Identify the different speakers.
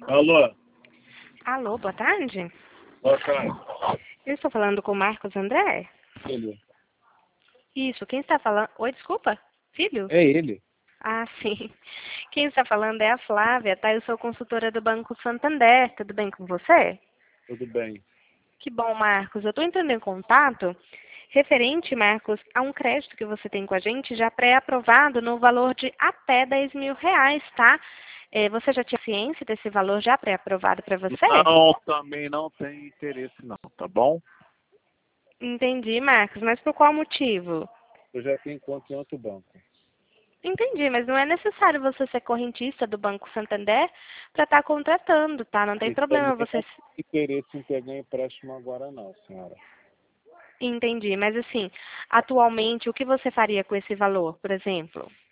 Speaker 1: Alô,
Speaker 2: Alô, boa tarde.
Speaker 1: boa tarde.
Speaker 2: Eu estou falando com o Marcos André?
Speaker 1: Filho.
Speaker 2: Isso, quem está falando? Oi, desculpa? Filho?
Speaker 1: É ele.
Speaker 2: Ah, sim. Quem está falando é a Flávia, tá? Eu sou consultora do Banco Santander. Tudo bem com você?
Speaker 1: Tudo bem.
Speaker 2: Que bom, Marcos. Eu estou entrando em contato referente, Marcos, a um crédito que você tem com a gente já pré-aprovado no valor de até R$ 10.000, tá? Você já tinha ciência desse valor já pré-aprovado para você?
Speaker 1: Não, também não tem interesse não, tá bom?
Speaker 2: Entendi, Marcos, mas por qual motivo?
Speaker 1: Eu já tenho conta em outro banco.
Speaker 2: Entendi, mas não é necessário você ser correntista do Banco Santander para estar contratando, tá? Não tem
Speaker 1: E também
Speaker 2: problema
Speaker 1: não
Speaker 2: você...
Speaker 1: tem interesse em pegar empréstimo agora não, senhora.
Speaker 2: Entendi, mas assim, atualmente, o que você faria com esse valor, por exemplo?